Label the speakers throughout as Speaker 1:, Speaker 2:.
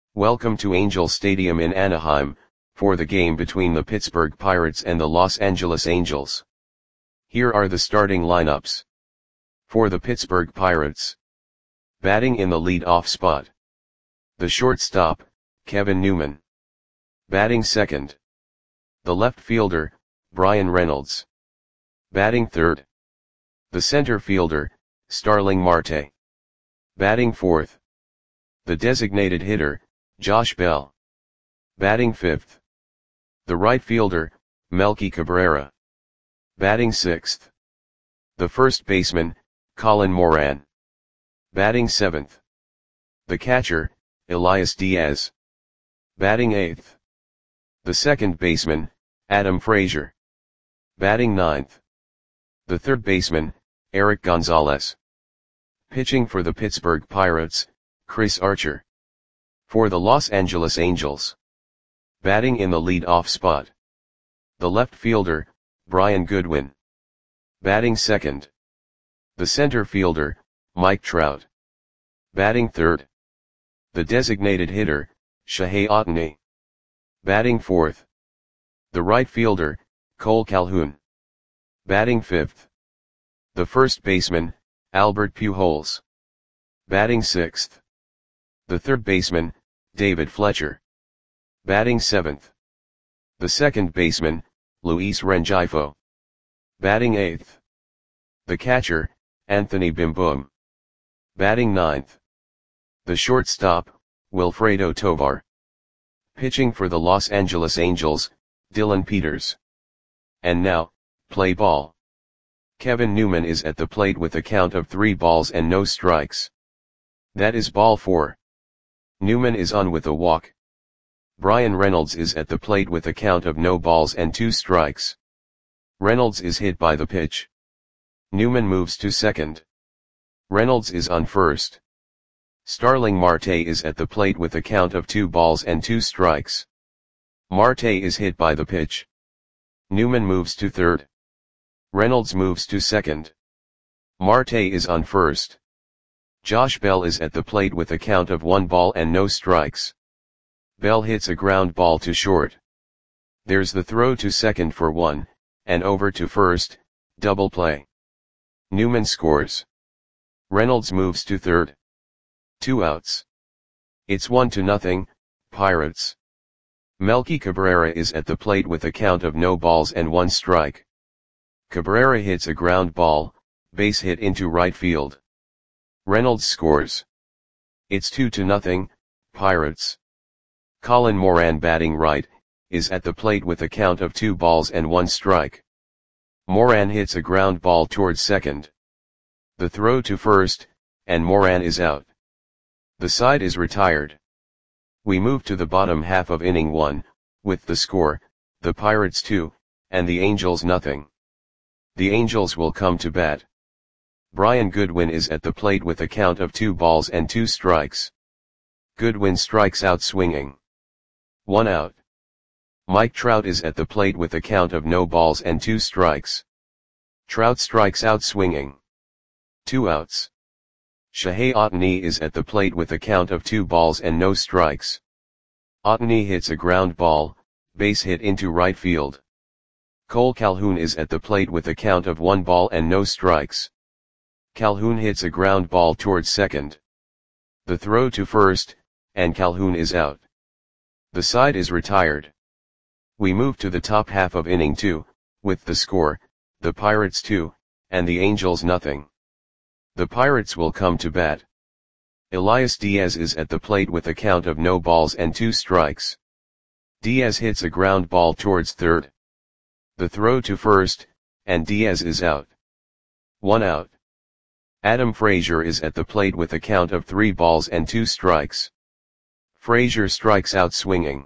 Speaker 1: Welcome to Angel Stadium in Anaheim, for the game between the Pittsburgh Pirates and the Los Angeles Angels. Here are the starting lineups. For the Pittsburgh Pirates. Batting in the lead-off spot. The shortstop, Kevin Newman. Batting second. The left fielder, Bryan Reynolds. Batting third. The center fielder, Starling Marte. Batting fourth. The designated hitter, Josh Bell. Batting fifth. The right fielder, Melky Cabrera. Batting sixth. The first baseman, Colin Moran. Batting seventh. The catcher, Elias Diaz. Batting eighth. The second baseman, Adam Frazier. Batting ninth. The third baseman, Erik Gonzalez. Pitching for the Pittsburgh Pirates, Chris Archer. For the Los Angeles Angels. Batting in the lead-off spot. The left fielder, Brian Goodwin. Batting second. The center fielder, Mike Trout. Batting third. The designated hitter, Shohei Ohtani. Batting fourth. The right fielder, Cole Calhoun. Batting fifth. The first baseman, Albert Pujols. Batting sixth. The third baseman, David Fletcher. Batting seventh. The second baseman, Luis Rengifo. Batting eighth. The catcher, Anthony Bimboom. Batting ninth. The shortstop, Wilfredo Tovar. Pitching for the Los Angeles Angels, Dylan Peters. And now, play ball. Kevin Newman is at the plate with a count of 3 balls and no strikes. That is ball 4. Newman is on with a walk. Bryan Reynolds is at the plate with a count of no balls and 2 strikes. Reynolds is hit by the pitch. Newman moves to second. Reynolds is on first. Starling Marte is at the plate with a count of 2 balls and 2 strikes. Marte is hit by the pitch. Newman moves to third. Reynolds moves to second. Marte is on first. Josh Bell is at the plate with a count of 1 ball and no strikes. Bell hits a ground ball to short. There's the throw to second for 1, and over to first, double play. Newman scores. Reynolds moves to third. 2 outs. It's 1-0, Pirates. Melky Cabrera is at the plate with a count of no balls and 1 strike. Cabrera hits a ground ball, base hit into right field. Reynolds scores. It's 2-0, Pirates. Colin Moran, batting right, is at the plate with a count of 2 balls and 1 strike. Moran hits a ground ball towards second. The throw to first, and Moran is out. The side is retired. We move to the bottom half of inning 1, with the score, the Pirates 2, and the Angels nothing. The Angels will come to bat. Brian Goodwin is at the plate with a count of 2 balls and 2 strikes. Goodwin strikes out swinging. 1 out. Mike Trout is at the plate with a count of no balls and 2 strikes. Trout strikes out swinging. 2 outs. Shohei Ohtani is at the plate with a count of 2 balls and no strikes. Ohtani hits a ground ball, base hit into right field. Cole Calhoun is at the plate with a count of 1 ball and no strikes. Calhoun hits a ground ball towards second. The throw to first, and Calhoun is out. The side is retired. We move to the top half of inning 2, with the score, the Pirates 2, and the Angels nothing. The Pirates will come to bat. Elias Diaz is at the plate with a count of no balls and 2 strikes. Diaz hits a ground ball towards third. The throw to first, and Diaz is out. 1 out. Adam Frazier is at the plate with a count of 3 balls and 2 strikes. Frazier strikes out swinging.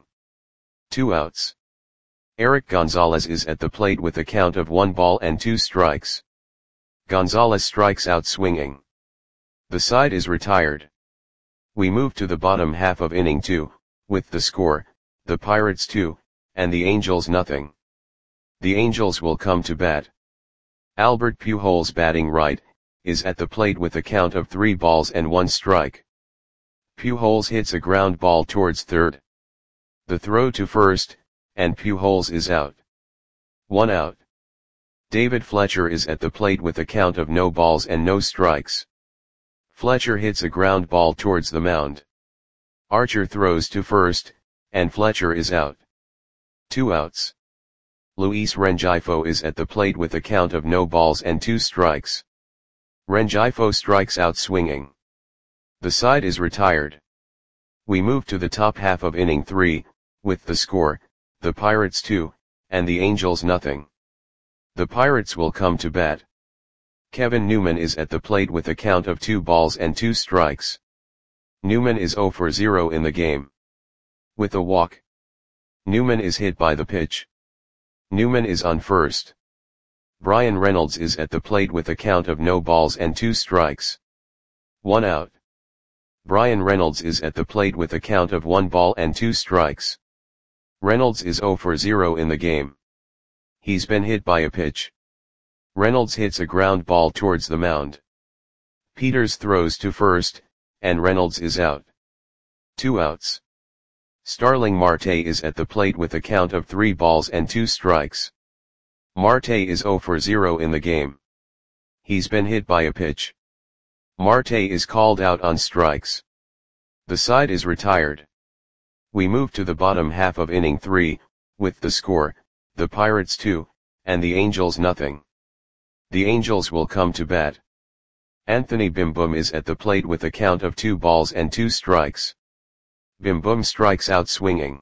Speaker 1: 2 outs. Erik Gonzalez is at the plate with a count of 1 ball and 2 strikes. Gonzalez strikes out swinging. The side is retired. We move to the bottom half of inning 2, with the score, the Pirates 2, and the Angels nothing. The Angels will come to bat. Albert Pujols, batting right, is at the plate with a count of 3 balls and 1 strike. Pujols hits a ground ball towards third. The throw to first, and Pujols is out. 1 out. David Fletcher is at the plate with a count of no balls and no strikes. Fletcher hits a ground ball towards the mound. Archer throws to first, and Fletcher is out. 2 outs. Luis Rengifo is at the plate with a count of no balls and 2 strikes. Rengifo strikes out swinging. The side is retired. We move to the top half of inning 3, with the score, the Pirates 2, and the Angels nothing. The Pirates will come to bat. Kevin Newman is at the plate with a count of 2 balls and 2 strikes. Newman is 0 for 0 in the game. With a walk. Newman is hit by the pitch. Newman is on first. Bryan Reynolds is at the plate with a count of no balls and 2 strikes. 1 out. Bryan Reynolds is at the plate with a count of 1 ball and 2 strikes. Reynolds is 0 for 0 in the game. He's been hit by a pitch. Reynolds hits a ground ball towards the mound. Peters throws to first, and Reynolds is out. 2 outs. Starling Marte is at the plate with a count of 3 balls and 2 strikes. Marte is 0 for 0 in the game. He's been hit by a pitch. Marte is called out on strikes. The side is retired. We move to the bottom half of inning 3, with the score, the Pirates 2, and the Angels nothing. The Angels will come to bat. Anthony Bim Boom is at the plate with a count of 2 balls and 2 strikes. Bim Boom strikes out swinging.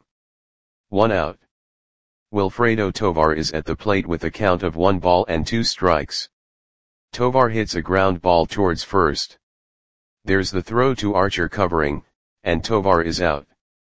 Speaker 1: 1 out. Wilfredo Tovar is at the plate with a count of 1 ball and 2 strikes. Tovar hits a ground ball towards first. There's the throw to Archer covering, and Tovar is out.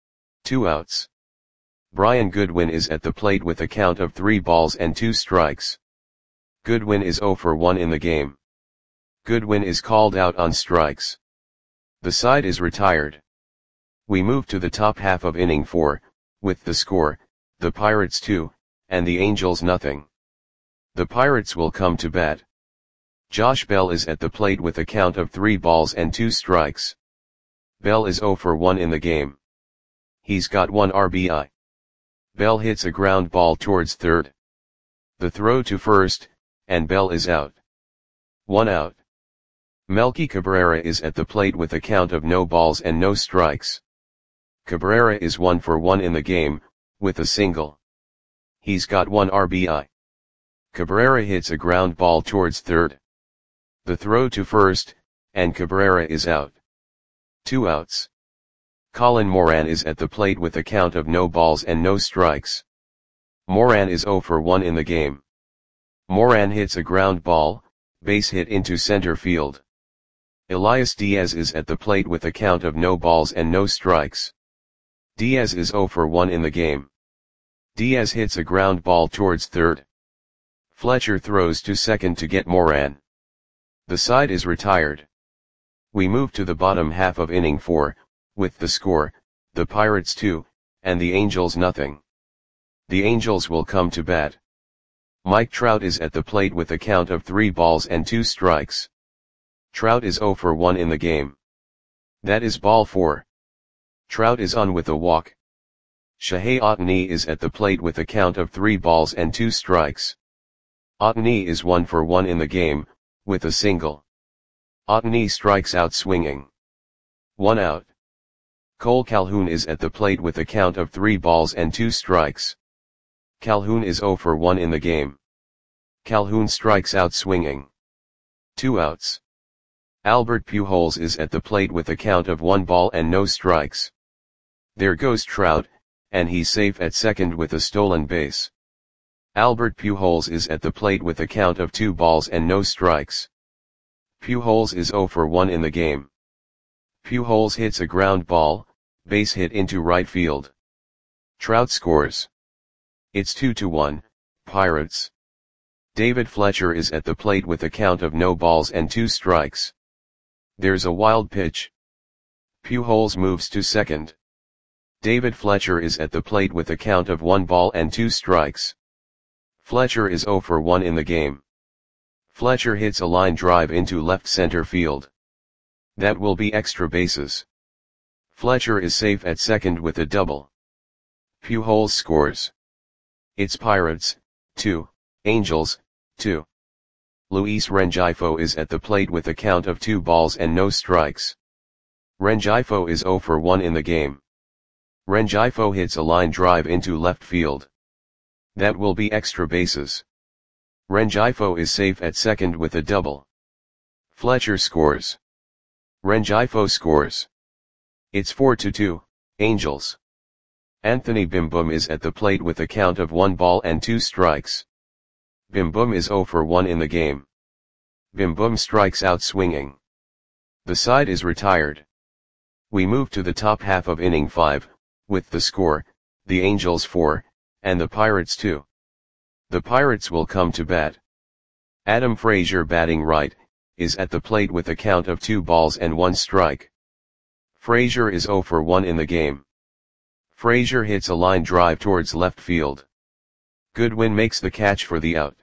Speaker 1: 2 outs. Brian Goodwin is at the plate with a count of 3 balls and 2 strikes. Goodwin is 0 for 1 in the game. Goodwin is called out on strikes. The side is retired. We move to the top half of inning 4, with the score, the Pirates 2, and the Angels nothing. The Pirates will come to bat. Josh Bell is at the plate with a count of 3 balls and 2 strikes. Bell is 0 for 1 in the game. He's got 1 RBI. Bell hits a ground ball towards third. The throw to first, and Bell is out. 1 out. Melky Cabrera is at the plate with a count of no balls and no strikes. Cabrera is 1 for 1 in the game, with a single. He's got 1 RBI. Cabrera hits a ground ball towards third. The throw to first, and Cabrera is out. 2 outs. Colin Moran is at the plate with a count of no balls and no strikes. Moran is 0 for 1 in the game. Moran hits a ground ball, base hit into center field. Elias Diaz is at the plate with a count of no balls and no strikes. Diaz is 0 for 1 in the game. Diaz hits a ground ball towards third. Fletcher throws to second to get Moran. The side is retired. We move to the bottom half of inning 4, with the score, the Pirates 2, and the Angels nothing. The Angels will come to bat. Mike Trout is at the plate with a count of 3 balls and 2 strikes. Trout is 0 for 1 in the game. That is ball 4. Trout is on with a walk. Shohei Ohtani is at the plate with a count of 3 balls and 2 strikes. Ohtani is 1 for 1 in the game, with a single. Ohtani strikes out swinging. 1 out. Cole Calhoun is at the plate with a count of 3 balls and 2 strikes. Calhoun is 0 for 1 in the game. Calhoun strikes out swinging. 2 outs. Albert Pujols is at the plate with a count of 1 ball and no strikes. There goes Trout, and he's safe at second with a stolen base. Albert Pujols is at the plate with a count of 2 balls and no strikes. Pujols is 0 for 1 in the game. Pujols hits a ground ball, base hit into right field. Trout scores. It's 2-1, Pirates. David Fletcher is at the plate with a count of no balls and 2 strikes. There's a wild pitch. Pujols moves to second. David Fletcher is at the plate with a count of 1 ball and 2 strikes. Fletcher is 0 for 1 in the game. Fletcher hits a line drive into left center field. That will be extra bases. Fletcher is safe at second with a double. Pujols scores. It's Pirates, 2, Angels, 2. Luis Rengifo is at the plate with a count of 2 balls and no strikes. Rengifo is 0 for 1 in the game. Rengifo hits a line drive into left field. That will be extra bases. Rengifo is safe at second with a double. Fletcher scores. Rengifo scores. It's 4-2, Angels. Anthony Bim Boom is at the plate with a count of 1 ball and 2 strikes. Bim Boom is 0 for 1 in the game. Bim Boom strikes out swinging. The side is retired. We move to the top half of inning 5, with the score, the Angels 4, and the Pirates 2. The Pirates will come to bat. Adam Frazier, batting right, is at the plate with a count of 2 balls and 1 strike. Frazier is 0 for 1 in the game. Frazier hits a line drive towards left field. Goodwin makes the catch for the out.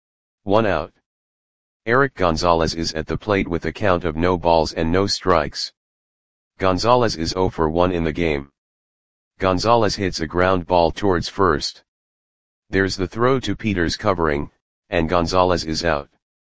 Speaker 1: 1 out. Eric Gonzalez is at the plate with a count of no balls and no strikes. Gonzalez is 0 for 1 in the game. Gonzalez hits a ground ball towards first. There's the throw to Peters covering, and Gonzalez is out.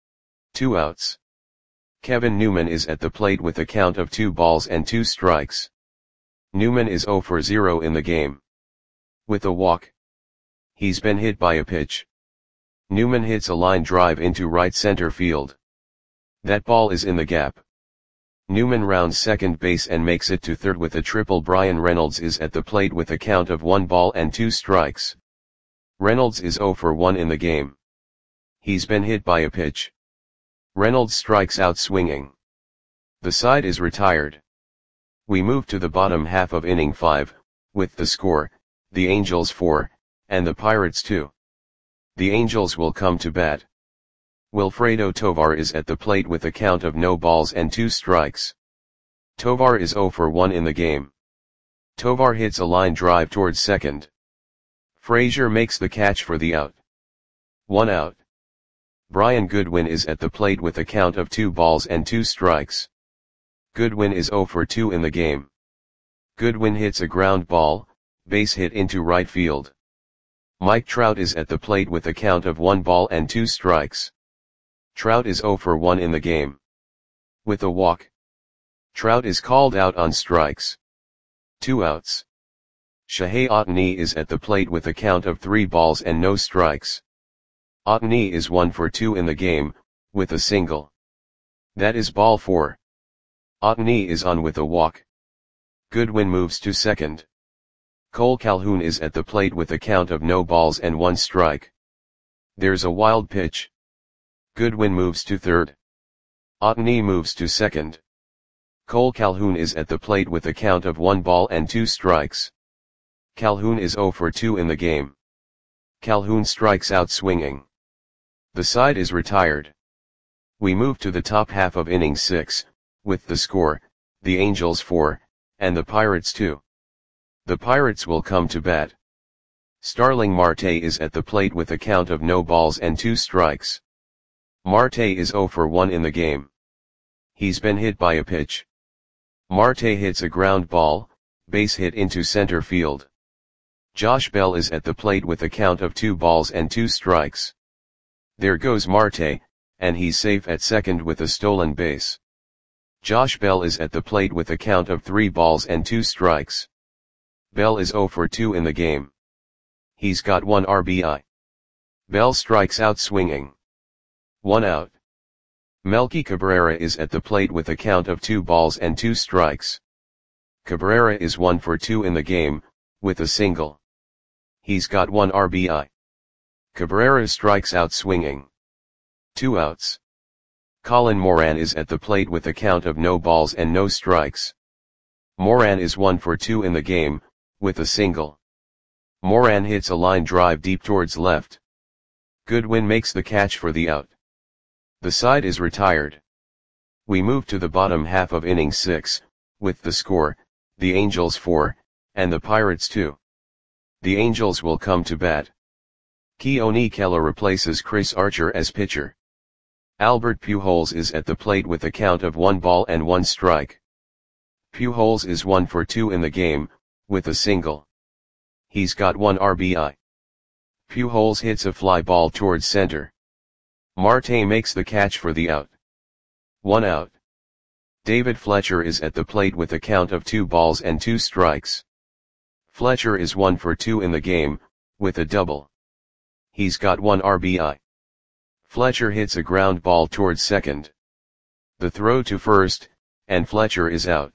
Speaker 1: 2 outs. Kevin Newman is at the plate with a count of 2 balls and 2 strikes. Newman is 0 for 0 in the game. With a walk. He's been hit by a pitch. Newman hits a line drive into right center field. That ball is in the gap. Newman rounds second base and makes it to third with a triple. Bryan Reynolds is at the plate with a count of 1 ball and 2 strikes. Reynolds is 0 for 1 in the game. He's been hit by a pitch. Reynolds strikes out swinging. The side is retired. We move to the bottom half of inning 5, with the score, the Angels 4, and the Pirates 2. The Angels will come to bat. Wilfredo Tovar is at the plate with a count of no balls and 2 strikes. Tovar is 0 for 1 in the game. Tovar hits a line drive towards second. Frazier makes the catch for the out. 1 out. Brian Goodwin is at the plate with a count of 2 balls and 2 strikes. Goodwin is 0 for 2 in the game. Goodwin hits a ground ball, base hit into right field. Mike Trout is at the plate with a count of 1 ball and 2 strikes. Trout is 0 for 1 in the game. With a walk. Trout is called out on strikes. 2 outs. Shohei Ohtani is at the plate with a count of 3 balls and no strikes. Ohtani is 1 for 2 in the game, with a single. That is ball 4. Ohtani is on with a walk. Goodwin moves to second. Cole Calhoun is at the plate with a count of no balls and 1 strike. There's a wild pitch. Goodwin moves to third. Ohtani moves to second. Cole Calhoun is at the plate with a count of 1 ball and 2 strikes. Calhoun is 0 for 2 in the game. Calhoun strikes out swinging. The side is retired. We move to the top half of inning 6, with the score, the Angels 4, and the Pirates 2. The Pirates will come to bat. Starling Marte is at the plate with a count of no balls and 2 strikes. Marte is 0 for 1 in the game. He's been hit by a pitch. Marte hits a ground ball, base hit into center field. Josh Bell is at the plate with a count of 2 balls and 2 strikes. There goes Marte, and he's safe at second with a stolen base. Josh Bell is at the plate with a count of 3 balls and 2 strikes. Bell is 0 for 2 in the game. He's got 1 RBI. Bell strikes out swinging. 1 out. Melky Cabrera is at the plate with a count of 2 balls and 2 strikes. Cabrera is 1 for 2 in the game, with a single. He's got 1 RBI. Cabrera strikes out swinging. 2 outs. Colin Moran is at the plate with a count of no balls and no strikes. Moran is 1 for 2 in the game, with a single. Moran hits a line drive deep towards left. Goodwin makes the catch for the out. The side is retired. We move to the bottom half of inning 6, with the score, the Angels 4, and the Pirates 2. The Angels will come to bat. Keone Kela replaces Chris Archer as pitcher. Albert Pujols is at the plate with a count of 1 ball and 1 strike. Pujols is 1 for 2 in the game, with a single. He's got 1 RBI. Pujols hits a fly ball towards center. Marte makes the catch for the out. 1 out. David Fletcher is at the plate with a count of 2 balls and 2 strikes. Fletcher is 1 for 2 in the game, with a double. He's got 1 RBI. Fletcher hits a ground ball towards second. The throw to first, and Fletcher is out.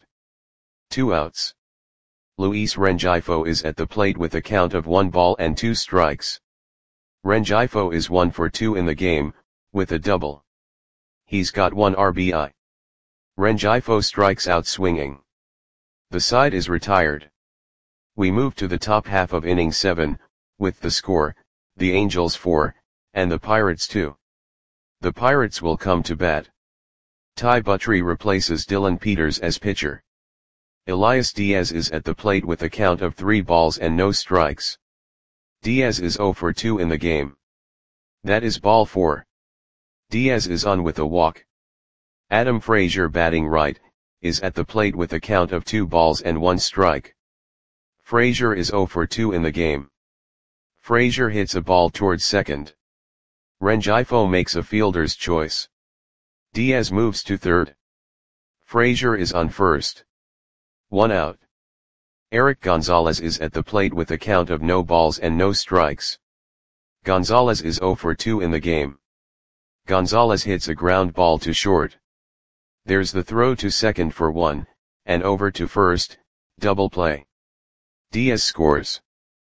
Speaker 1: 2 outs. Luis Rengifo is at the plate with a count of 1 ball and 2 strikes. Rengifo is 1 for 2 in the game, with a double. He's got 1 RBI. Rengifo strikes out swinging. The side is retired. We move to the top half of inning 7, with the score, the Angels 4, and the Pirates 2. The Pirates will come to bat. Ty Buttrey replaces Dylan Peters as pitcher. Elias Diaz is at the plate with a count of 3 balls and no strikes. Diaz is 0 for 2 in the game. That is ball 4. Diaz is on with a walk. Adam Frazier, batting right, is at the plate with a count of 2 balls and 1 strike. Frazier is 0 for 2 in the game. Frazier hits a ball towards second. Rengifo makes a fielder's choice. Diaz moves to third. Frazier is on first. 1 out. Eric Gonzalez is at the plate with a count of no balls and no strikes. Gonzalez is 0 for 2 in the game. Gonzalez hits a ground ball to short. There's the throw to second for 1, and over to first, double play. Diaz scores.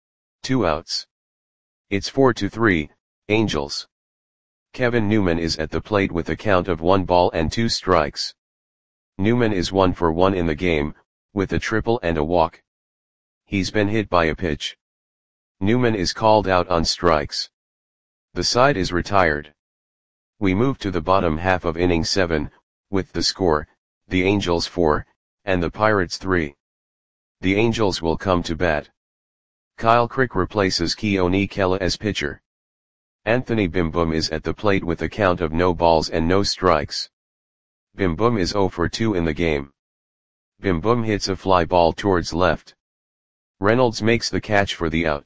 Speaker 1: 2 outs. It's 4-3, Angels. Kevin Newman is at the plate with a count of 1 ball and 2 strikes. Newman is 1 for 1 in the game, with a triple and a walk. He's been hit by a pitch. Newman is called out on strikes. The side is retired. We move to the bottom half of inning 7, with the score, the Angels 4, and the Pirates 3. The Angels will come to bat. Kyle Crick replaces Keone Kela as pitcher. Anthony Bim Boom is at the plate with a count of no balls and no strikes. Bim Boom is 0 for 2 in the game. Bim Boom hits a fly ball towards left. Reynolds makes the catch for the out.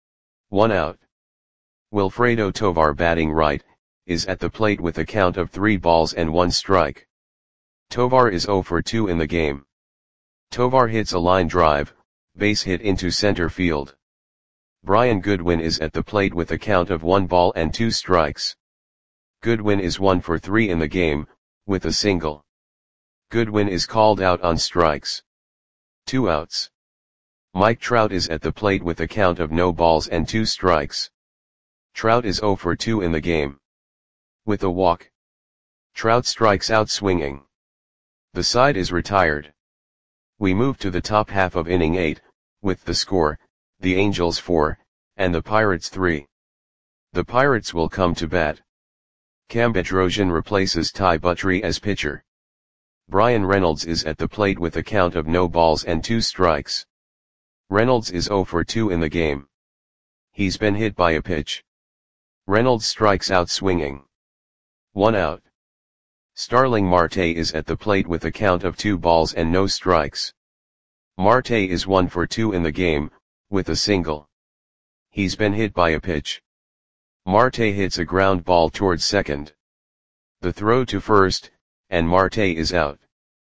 Speaker 1: 1 out. Wilfredo Tovar, batting right, is at the plate with a count of 3 balls and 1 strike. Tovar is 0 for 2 in the game. Tovar hits a line drive, base hit into center field. Brian Goodwin is at the plate with a count of 1 ball and 2 strikes. Goodwin is 1 for 3 in the game, with a single. Goodwin is called out on strikes. 2 outs. Mike Trout is at the plate with a count of no balls and 2 strikes. Trout is 0 for 2 in the game. With a walk. Trout strikes out swinging. The side is retired. We move to the top half of inning 8, with the score, the Angels 4, and the Pirates 3. The Pirates will come to bat. Cam Bedrosian replaces Ty Buttrey as pitcher. Brian Reynolds is at the plate with a count of no balls and 2 strikes. Reynolds is 0 for 2 in the game. He's been hit by a pitch. Reynolds strikes out swinging. 1 out. Starling Marte is at the plate with a count of 2 balls and no strikes. Marte is 1 for 2 in the game, with a single. He's been hit by a pitch. Marte hits a ground ball towards second. The throw to first, and Marte is out.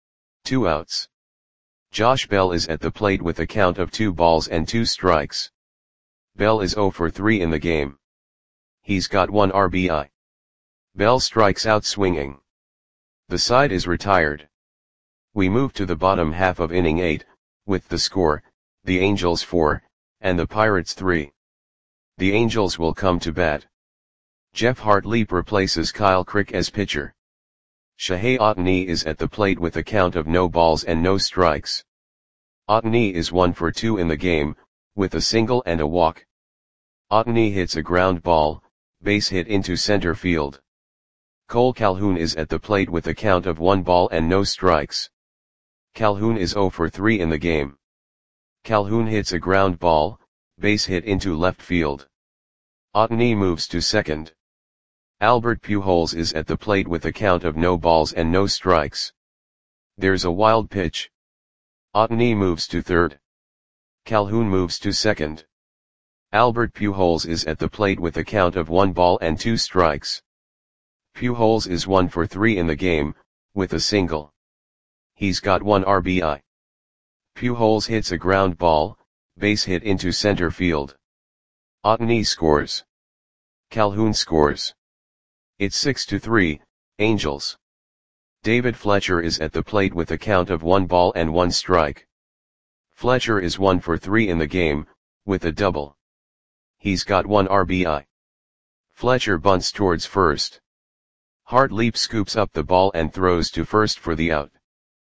Speaker 1: 2 outs. Josh Bell is at the plate with a count of 2 balls and 2 strikes. Bell is 0 for 3 in the game. He's got 1 RBI. Bell strikes out swinging. The side is retired. We move to the bottom half of inning 8, with the score, the Angels 4, and the Pirates 3. The Angels will come to bat. Jeff Hartleap replaces Kyle Crick as pitcher. Shohei Ohtani is at the plate with a count of no balls and no strikes. Ohtani is 1 for 2 in the game, with a single and a walk. Ohtani hits a ground ball, base hit into center field. Cole Calhoun is at the plate with a count of 1 ball and no strikes. Calhoun is 0 for 3 in the game. Calhoun hits a ground ball, base hit into left field. Ohtani moves to second. Albert Pujols is at the plate with a count of no balls and no strikes. There's a wild pitch. Otani moves to third. Calhoun moves to second. Albert Pujols is at the plate with a count of 1 ball and 2 strikes. Pujols is 1 for 3 in the game, with a single. He's got 1 RBI. Pujols hits a ground ball, base hit into center field. Otani scores. Calhoun scores. It's 6-3, Angels. David Fletcher is at the plate with a count of 1 ball and 1 strike. Fletcher is 1 for 3 in the game, with a double. He's got 1 RBI. Fletcher bunts towards first. Hartlieb scoops up the ball and throws to first for the out.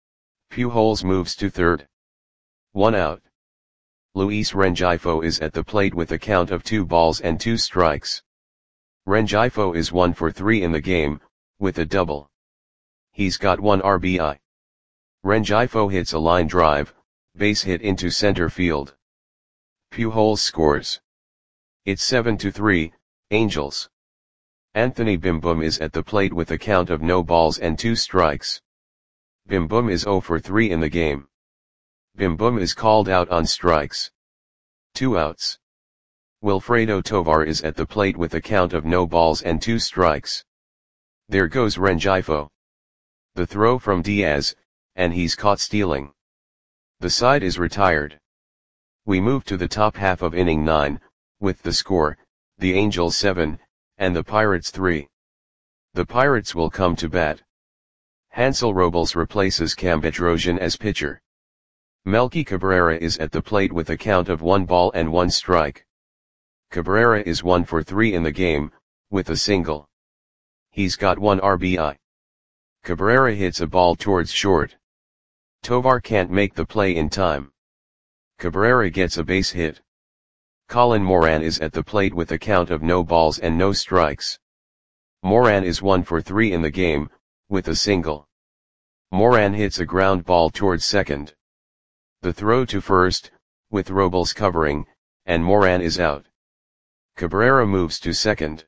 Speaker 1: Pujols moves to third. 1 out. Luis Rengifo is at the plate with a count of 2 balls and 2 strikes. Rengifo is 1 for 3 in the game, with a double. He's got 1 RBI. Rengifo hits a line drive, base hit into center field. Pujols scores. It's 7-3, Angels. Anthony Bim Boom is at the plate with a count of no balls and 2 strikes. Bim Boom is 0 for 3 in the game. Bim Boom is called out on strikes. 2 outs. Wilfredo Tovar is at the plate with a count of no balls and 2 strikes. There goes Rengifo. The throw from Diaz, and he's caught stealing. The side is retired. We move to the top half of inning 9, with the score, the Angels 7, and the Pirates 3. The Pirates will come to bat. Hansel Robles replaces Cam Bedrosian as pitcher. Melky Cabrera is at the plate with a count of 1 ball and 1 strike. Cabrera is 1 for 3 in the game, with a single. He's got 1 RBI. Cabrera hits a ball towards short. Tovar can't make the play in time. Cabrera gets a base hit. Colin Moran is at the plate with a count of no balls and no strikes. Moran is 1 for 3 in the game, with a single. Moran hits a ground ball towards second. The throw to first, with Robles covering, and Moran is out. Cabrera moves to second.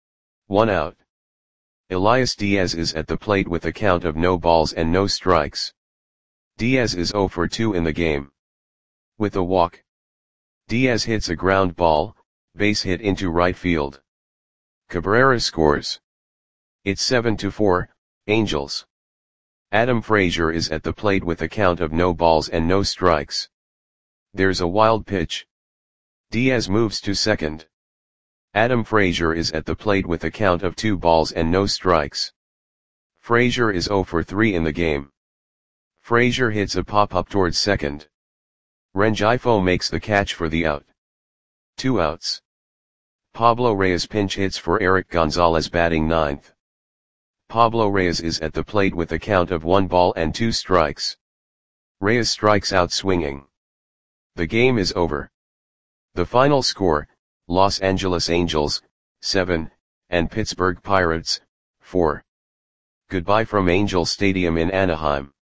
Speaker 1: 1 out. Elias Diaz is at the plate with a count of no balls and no strikes. Diaz is 0 for 2 in the game. With a walk. Diaz hits a ground ball, base hit into right field. Cabrera scores. It's 7-4, Angels. Adam Frazier is at the plate with a count of no balls and no strikes. There's a wild pitch. Diaz moves to second. Adam Frazier is at the plate with a count of 2 balls and no strikes. Frazier is 0 for 3 in the game. Frazier hits a pop-up towards second. Rengifo makes the catch for the out. 2 outs. Pablo Reyes pinch hits for Eric Gonzalez batting ninth. Pablo Reyes is at the plate with a count of 1 ball and 2 strikes. Reyes strikes out swinging. The game is over. The final score, Los Angeles Angels, 7, and Pittsburgh Pirates, 4. Goodbye from Angel Stadium in Anaheim.